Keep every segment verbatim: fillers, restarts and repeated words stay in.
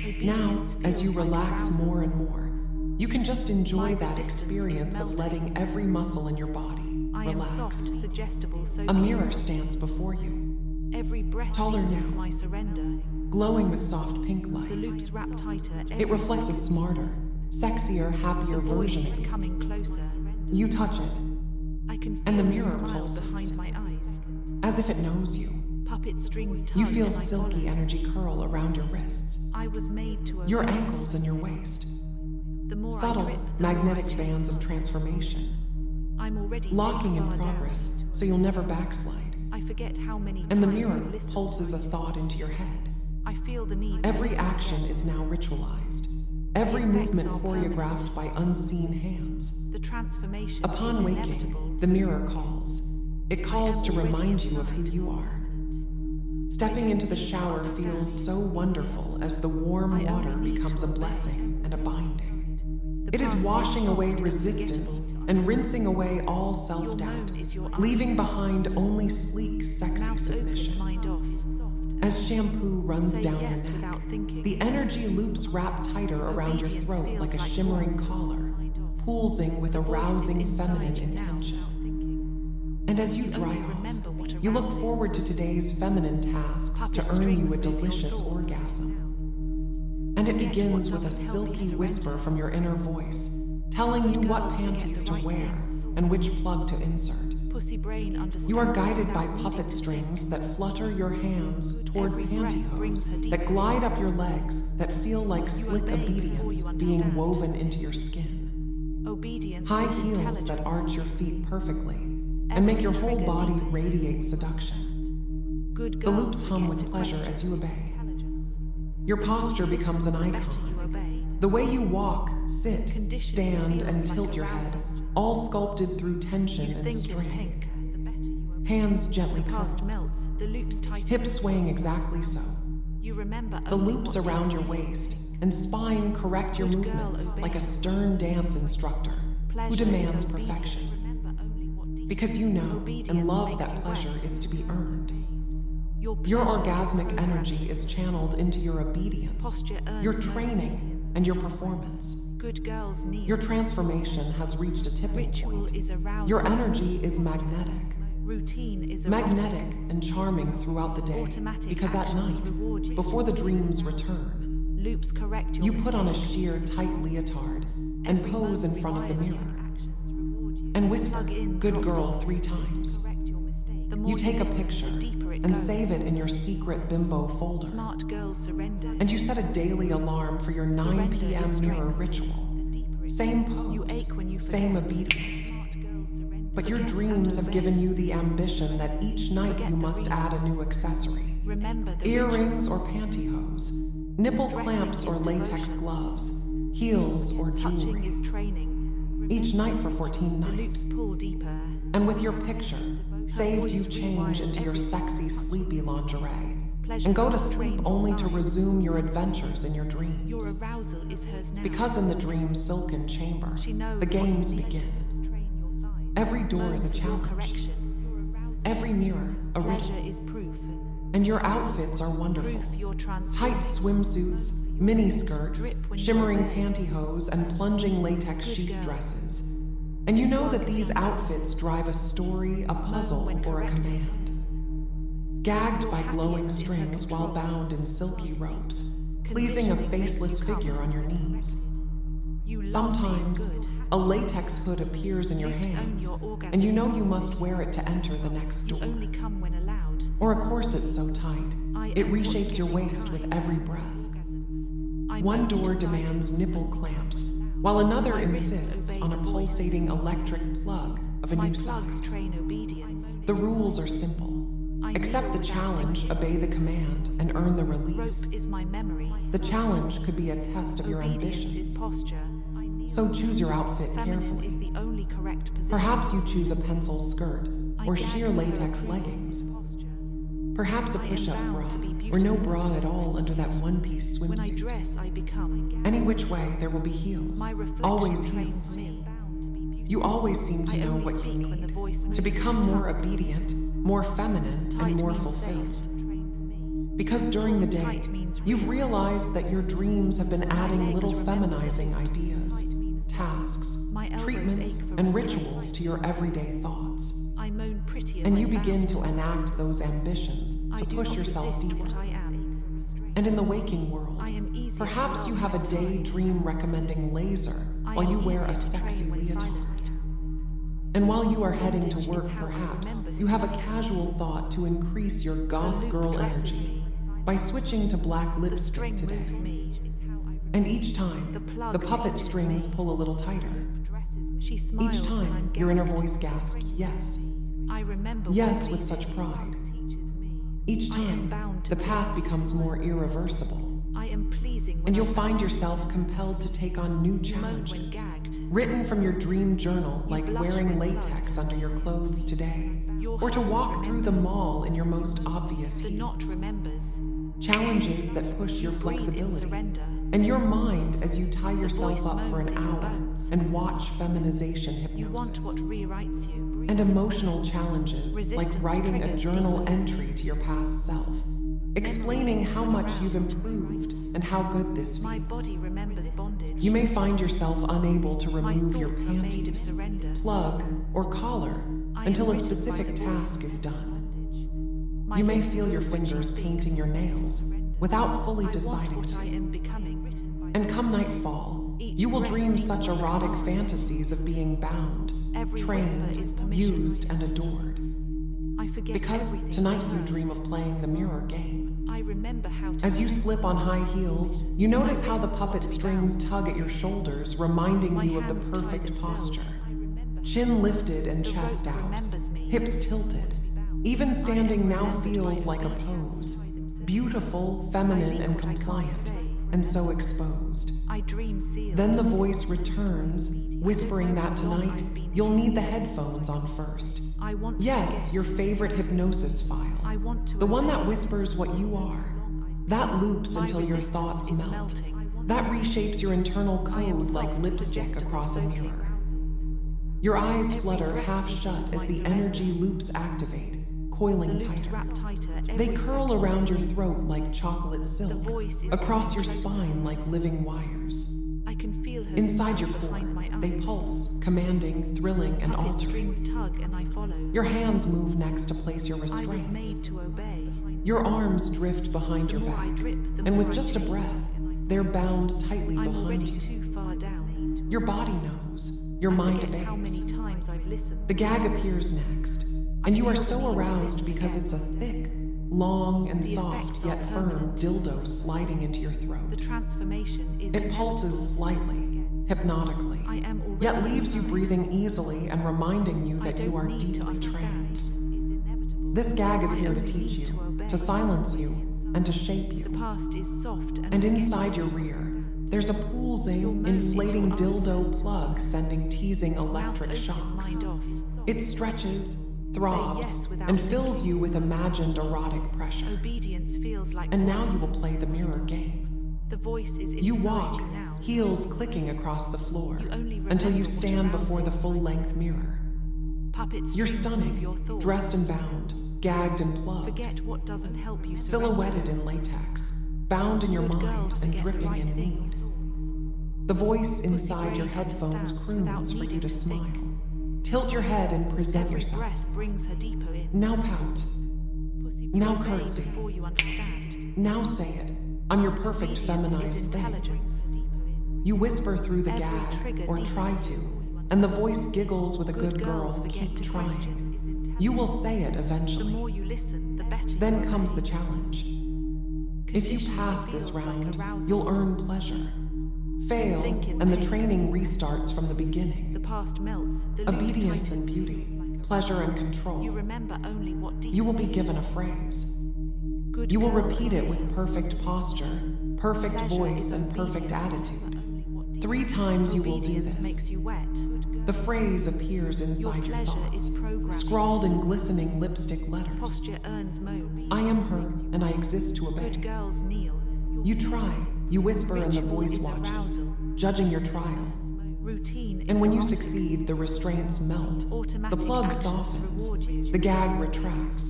Now, as you relax more and more, you can just enjoy that experience of letting every muscle in your body I am relax. soft, suggestible, so A mirror stands before you, every breath taller deepens now. my surrender. glowing with soft pink The light. loops wrap tighter. Every It reflects a second. smarter, sexier, happier The voice version is of you. coming closer. You touch it, I can feel and the the mirror smile pulses. behind my eyes. as if it knows you. Puppet strings tug You feel and I silky follow. energy curl around your wrists, I was made to obey. your ankles, and your waist. The more I Subtle, drip, the more I magnetic change. bands of transformation, I'm already locking too in far progress down. so you'll never backslide. I forget how many And the times mirror I've listened pulses to a you. thought into your head. I feel the need to Every listen action again. is now ritualized. Every The effects movement are choreographed by unseen hands. The transformation Upon is waking, inevitable. the mirror calls. It calls to already remind you of who inside. you are. Stepping into the shower feels so wonderful as the warm I water only need becomes to a obey. blessing and a binding. The It is past washing soft away and resistance forgettable. and rinsing away all Your self-doubt, moan is your leaving answer. behind only sleek, sexy Mouth submission. open, mind off. As shampoo runs Say down yes your without neck, thinking. the energy loops wrap tighter around your Obedience throat feels like a like shimmering warmth. collar, Mind off. pulsing with a The voice is rousing inside feminine you now intention. without thinking. And as you You dry only off, remember what you look arouses. forward to today's feminine tasks Puppet to earn strings you a move your delicious thoughts. orgasm. And it Forget begins what with a doesn't help you silky surrender. whisper from your inner voice, telling you what girls forget panties the to right wear things. and which plug to insert. Pussy brain understands You are guided by without puppet needing to strings think. that flutter your hands toward Every breath brings pantyhose her that deeper. glide up your legs that feel like You slick obey before obedience you being understand. woven into your skin. Obedience High is heels intelligence. that arch your feet perfectly and Every make your whole trigger body deepens your radiate needs. seduction. Good The girls loops hum forget with to pleasure question as you obey. intelligence. Your posture The more you becomes an listen, the better icon. you obey. The way you walk, sit, Conditioning stand, and feels like tilt your head, arousal. all sculpted through tension You and think in strength. pink, the better you obey. Hands gently The past curled, melts, the loops tighten. hips swaying exactly so. You remember The only loops what around your delights you. waist and spine correct your Good girl movements like a obeys. stern dance instructor Pleasure who is demands obedience. perfection. Remember only what deep- Because you know Obedience and love makes that you pleasure wet. is to be earned. Your, Your pleasure is orgasmic programmed. energy is channeled into your obedience, Posture earns your moments. training, and your performance. Good girls kneel. Your transformation has reached a tipping Ritual point. is arousing. Your energy is magnetic. Routine is Magnetic and charming throughout the day, Automatic because at actions night, reward you. before the dreams return, Loops correct your you put on a mistakes. sheer, tight leotard and Every pose in moment front of the rewires mirror your actions, reward you. and whisper, Plug in, "Good drop girl," deep. three times. Correct your mistakes. The more You take a listen, picture the deeper it and goes. save it in your secret bimbo folder. Smart girls surrender. And you set a daily alarm for your nine Surrender p m is mirror strength. ritual. The deeper it Same goes. You pose, ache when you same forget. obedience. Smart girls surrender. But your Forget and dreams have obey. given you the ambition that each night Forget you the must reason. add a new accessory. Remember the Earrings rituals. or pantyhose, nipple Dressing clamps is or latex devotion. gloves, heels or Touching jewelry. is training. Each night for fourteen The nights. loops pull deeper. And with your picture, saved you voice change rewires into your everything. sexy, sleepy lingerie. Pleasure And go to is sleep trained only to online. resume your adventures in your dreams. Your arousal is hers now. Because in the dream's silken chamber, she knows the what you games need. begin. Train your thighs. Every door is a Moans for your challenge. correction. Your arousal Every mirror, a Pleasure riddle. is proof. And your outfits are wonderful. Proof your Tight transformation. swimsuits, mini skirts, Drip when you shimmering obey. pantyhose, and plunging latex Good sheath girl. dresses. And you know Work that these deep. outfits drive a story, a puzzle, when or a corrected. command. Gagged Your by glowing happiest in her strings while control. bound in silky ropes, pleasing a Conditioning makes faceless you come. figure on your knees. You love Sometimes, being good. a latex hood appears in your Loops own hands, your orgasms. and you know you must wear it to enter the next You door. only come when allowed. Or a corset so tight, I it am what's reshapes your getting waist tight. with every breath. Orgasms. I One moan to door silence. demands nipple clamps, while another My wrists insists obey on a the voice. pulsating electric plug of a My new plugs size. train obedience. The rules are simple. I Accept the mirror without challenge, thinking. obey the command, and earn the release. Rope is my memory. The challenge could be a test of your Obedience is ambitions. posture. I kneel. So choose your outfit Feminine carefully. is the only correct position. Perhaps you choose a pencil skirt I or gag sheer for her latex approval. leggings. Posture. Perhaps a I am push-up bound bra to be or no beautiful. bra at all under that one-piece When I swimsuit. dress, I become. Any which way, there will be heels. My reflection Always trains heels. me. You always seem to I know only what you speak when the need voice to moves become my more tongue. obedient, more feminine, Tight and more means fulfilled. safe. Trains me. Because during the day, Tight means you've real. realized that your dreams have been My adding legs little remember that feminizing if I sit ideas, tight means tasks, My elbows treatments, ache for and restraint. rituals to your everyday thoughts. I moan prettier And when you begin bound. to enact those ambitions I to do push not yourself resist deeper. what I am. And in the waking world, I am easier to perhaps love you have a when tied. daydream recommending laser I while am you wear easier a to train sexy when leotard. silenced. And while you are heading Bondage to is work, how I perhaps, remember who you have a I am. casual thought to increase your The goth loop girl dresses energy me. by switching to black The lipstick string today. moves me. And each time, The plug the puppet teaches strings me. pull a little tighter. She smiles Each when I'm time, your inner gagged. voice gasps, yes. I remember Yes, when with such cleavage pride. teaches me. Each I am time, bound to the path please. becomes more irreversible. I am pleasing when And you'll I'm find bound. yourself compelled to take on new You moan when challenges, gagged. written from your dream journal, You like blush wearing when latex plugged. under your clothes today, Your or to hands walk through the remember. mall in your most obvious The knot heels. remembers. Challenges that push your Breathe in flexibility surrender. and your mind as you tie yourself voice up for moans an in your hour bones. and watch feminization You want hypnosis. what rewrites you. And emotional challenges like Resistance writing a triggers journal demons. entry to your past self, explaining links how when much you've aroused. improved and how good this My feels. body remembers bondage. You may find yourself unable to My remove your thoughts are made of panties, surrender. plug, or collar I am until a written by specific the task voice. is done. My You may lips feel your move when she fingers speaks. painting your nails without fully I want deciding what to. I am becoming. And come nightfall, Each you will breath dream deepens such the erotic heart. fantasies of being bound, Every trained, whisper is permission. used, and adored. I forget Because everything tonight but you her. dream of playing the mirror game. I remember how to As you breathe. slip on high heels, you notice how the wrists puppet want to be strings bound. tug at your shoulders, reminding My you of the hands tie perfect themselves. posture. I remember Chin lifted and The chest rope out, remembers me. hips tilted. Even standing now feels like a pose. Beautiful, feminine, and compliant, and so exposed. I dream sealed. Then the voice returns, whispering that tonight you'll need the headphones on first. I want to Yes, forget. your favorite hypnosis file. I want to The one that obey. whispers what you are. That loops My until your resistance thoughts is melt. melting. That reshapes your internal I am code like soft, lipstick suggestible, across a soaking. mirror. Your eyes Every flutter breath half deepens shut as my the surrender. energy loops activate, The coiling loops tighter. wrap tighter every They curl second. around your throat like chocolate silk, voice is across your coming closer. spine like living wires. I can feel her Inside your smile core, behind my eyes. they pulse, commanding, thrilling, and Puppet altering. strings tug and I follow. Your hands move next to place your I was restraints. made to obey. Your arms drift behind The your more I back, drip, the and more with I just a take. breath, they're bound tightly I'm behind already you. too far down. Your body knows, your I mind forget how many obeys. times I've listened. The gag appears next, and you are so aroused because it's a thick, long, and The soft effects are yet firm permanent. dildo sliding into your The throat. transformation is It pulses inevitable. slightly, hypnotically, I am already yet leaves you inside. breathing easily and reminding you I that don't you are need to deeply understand. trained. Is inevitable. This gag is I here to only teach need you, to obey. to silence you, and to shape you. The past is soft and, And forgetting. inside your rear, there's a Your pulsing, moan is inflating your dildo answer. plug sending teasing Mouth electric open, shocks. mind off. It stretches, throbs, yes without and fills thinking. you with imagined erotic pressure. Obedience feels like And now you will play the mirror game. the voice is inside You walk, you now. heels clicking across the floor, You only until you remember what stand before the arouses. full-length mirror. Puppet You're strings stunning, move your thoughts. dressed and bound, gagged and plugged, Forget what doesn't help you. surrender. silhouetted in latex, bound in your Good mind girls and forget the dripping right in things. need. The voice inside Pussy your brave headphones understands croons without for you needing to to smile. think. Tilt your head and present Every yourself. breath brings her deeper in. Now pout. Pussy Now obey curtsy. before you understand. Now say it. I'm your perfect Obedience is feminized thing. intelligence. You whisper through the Every gag, trigger or deepens try before to, you and the voice giggles with a Good good girls girl, forget keep to trying. question. You will say it The eventually. more you listen, the better. Then you comes obey. the challenge. If you Conditioning pass this feels like round, arousal. you'll earn pleasure. Fail, Thinking and the painful. training restarts from the beginning. The past melts. The loops Obedience tighten. and beauty, pleasure and control. You remember only what deepens You will be given a phrase. Good You will girl repeat it with obeys. perfect posture, perfect Pleasure voice, is and perfect obedience, attitude. but only what deepens. Three times you will do Obedience this. makes you wet. The phrase appears Your inside your pleasure thoughts, is programming. scrawled in glistening lipstick letters. Posture earns modes. I am her, and I exist to obey. Good girls kneel. You try, you whisper, and the Ritual voice is watches, arousal. judging your trial. Routine is And when you erotic. succeed, the restraints melt. The Automatic plug actions softens. reward you. The gag retracts.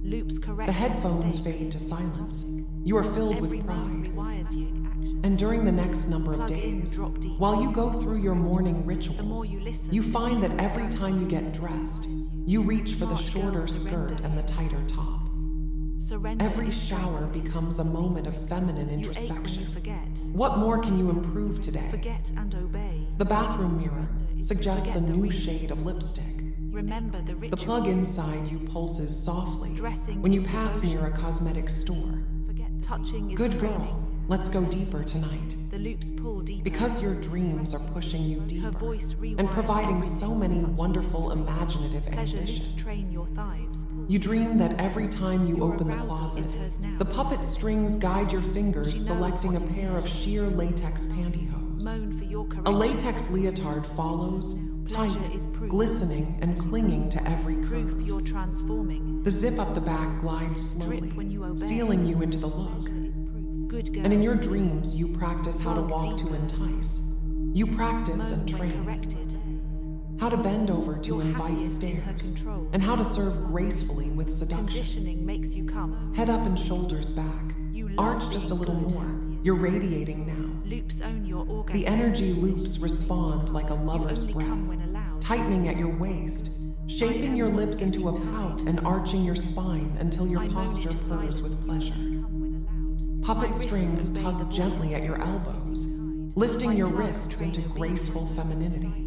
Loops correct. The headphones mistakes. fade to silence. You are filled Every with move pride. rewires you. Action. And during the next number of Plug in, days, drop deep. while you go through your morning The more rituals, you listen, you the find that deeper it every goes. time you get dressed, you reach for the Smart shorter girls skirt surrender. and the tighter top. Surrender Every is shower strength. becomes a moment of feminine You ache when introspection. you forget. What more can you improve today? Forget and obey. The bathroom mirror suggests a Forget the new reason. shade of lipstick. Remember the The rituals. plug inside you pulses softly Dressing when you is pass devotion. near a cosmetic store. Forget touching is Good training. girl, let's go deeper tonight. The loops pull deeper. Because your dreams are pushing you Her deeper voice rewires and providing everything. so many wonderful imaginative Pleasure loops ambitions. train your thighs. You dream that every time you Your open the arousal closet, is hers now. the puppet strings guide your fingers She knows selecting a what you pair of need. sheer latex pantyhose. Moan for your A correction. latex leotard follows, Pleasure tight, is proof. glistening, and clinging to every Proof curve. you're transforming. The zip up the back glides slowly, Drip when you obey. sealing you into the look. Good girl. And in your dreams, you practice how to Plug walk to deeper. entice. You practice Moan and when train. corrected. How to bend over to You're invite happiest in her stares. control. And how to serve gracefully with seduction. Conditioning makes you come. Head up and shoulders back. You love Arch just a being little good. more. You're radiating now. Loops own your orgasm. The energy loops respond like a lover's only breath, come when allowed. tightening at your waist, shaping your lips into a pout and arching your spine until your I moan posture into purrs silence. with pleasure. Come when allowed. Puppet My wrists strings obey the tug voice. gently at your elbows, lifting My your lungs wrists train into obedience. graceful femininity.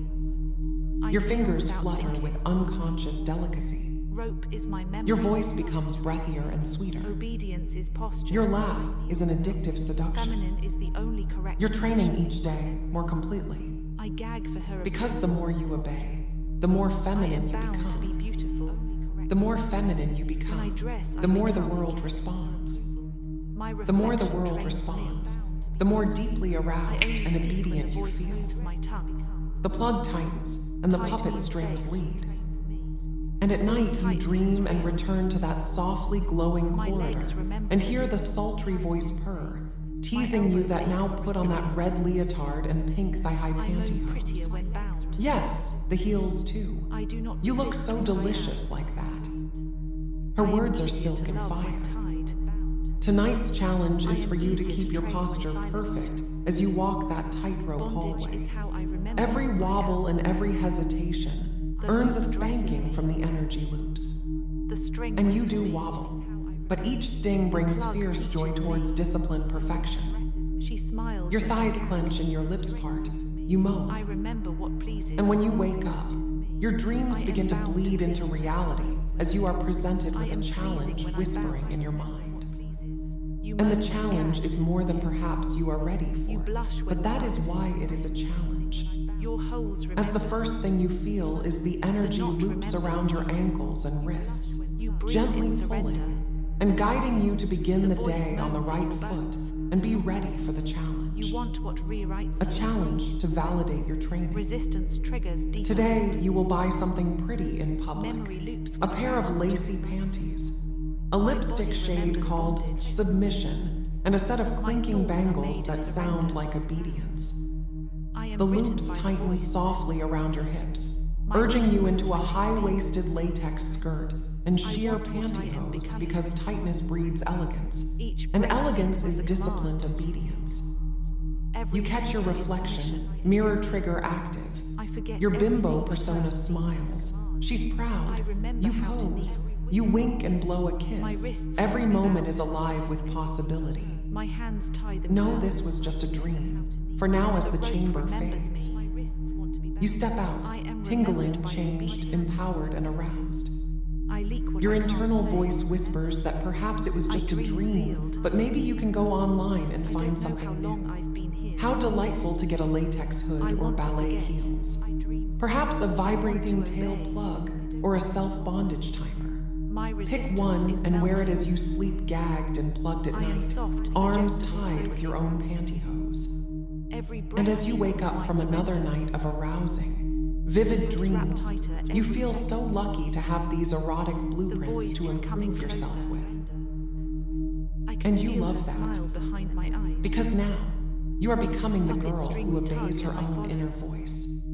I Your feel fingers without flutter thinking. with unconscious delicacy. Rope is my memory. Your voice becomes breathier and sweeter. Obedience is posture. Your laugh is an addictive seduction. Feminine is the only correct You're training position. each day more completely. I gag for her. Because the more you obey, the more I am feminine you bound to be become. beautiful. The more feminine you When I become, dress, I the more the become. world responds. My The more the reflection world trains responds, me. the more deeply I aroused only and speak when obedient the you voice feel. moves my tongue. The plug tightens and the Tight puppet means strings safe. lead. Trains me. And at night you Tight dream means and real. return to that softly glowing My corridor legs remember and the hear the rhythm. sultry voice purr, teasing you elbows that ache now for put on that restraint. red leotard and pink thigh-high I moan prettier pantyhose. when bound. Yes, the heels too. I do not You look resist so what I am. delicious like that. Her I am words are easier silk to and love when fire. tied, bound. Tonight's challenge I is am for you to easier keep to your train when posture silenced. perfect as you walk that tightrope Bondage hallway. is how I remember. Every what I am. wobble and every hesitation The earns a loop dresses spanking me. from the energy loops. The string And you brings do me. wobble, but each sting brings plug fierce joy teaches towards me. disciplined perfection. She smiles. Your when I thighs catch clench and your lips part. You moan. I remember what pleases. And when you wake up, your dreams I am begin to bound to bleed into please. reality as you are presented I with a am pleasing challenge when I'm whispering bound. in your mind. You And the moan when challenge gagged. is more than perhaps you are ready You for. blush when But that is plucked. why it is a challenge. Your holes remember. As the first thing you feel is the energy knot loops remembers. around your ankles and wrists, You breathe gently in surrender. pulling and guiding you to begin The the voice day on the moans in right your foot bones. and be ready for the challenge. You want what rewrites A you. challenge to validate your training. Resistance triggers deep. Today, you will buy something pretty in public. Memory loops A when pair of aroused. lacy panties, a lipstick body shade remembers called bondage. Submission, and a set of clinking thoughts are bangles made that of sound surrender. like obedience. I am The written loops by the tighten voice. softly around your hips, My urging voice you moves into a when she speaks. high-waisted latex skirt and I sheer want what I am pantyhose becoming. because tightness breeds elegance, Each and breath elegance tempers is the disciplined command. obedience. Every You catch your whisper is reflection, permission. mirror trigger active. I forget Your bimbo everything persona but her. smiles. She's proud. I remember You how to pose. kneel. You wink and blow a My kiss. wrists Every want to be moment bound. is alive with possibility. My hands tie themselves. Know this was just a dream. For now, as the rope chamber remembers fades, me. My wrists want to be bound. you step I out, am tingling, remembered by changed, obedience. empowered, and aroused. I leak what Your I can't internal say. voice whispers that perhaps it was I just a dream dream, sealed. but maybe you can go online and I find don't know something how long new. I've been here. How delightful to get a latex I hood or want to ballet forget. heels. I dream. Perhaps a vibrating to tail obey. plug or a self-bondage timer. My resistance Pick one is and wear it melting. as you sleep gagged and plugged at I am night, soft, arms suggestible, tied so with your own pantyhose. Every breath And as you wake equals up my from another surrender. night of arousing, vivid Loops wrap dreams, tighter at you every feel second. so lucky to have these erotic The blueprints voice to is coming improve yourself closer. with. I can And you feel love the that. smile behind my eyes. Because now, you are becoming the Puppet girl strings who tug obeys her and I own follow. inner voice.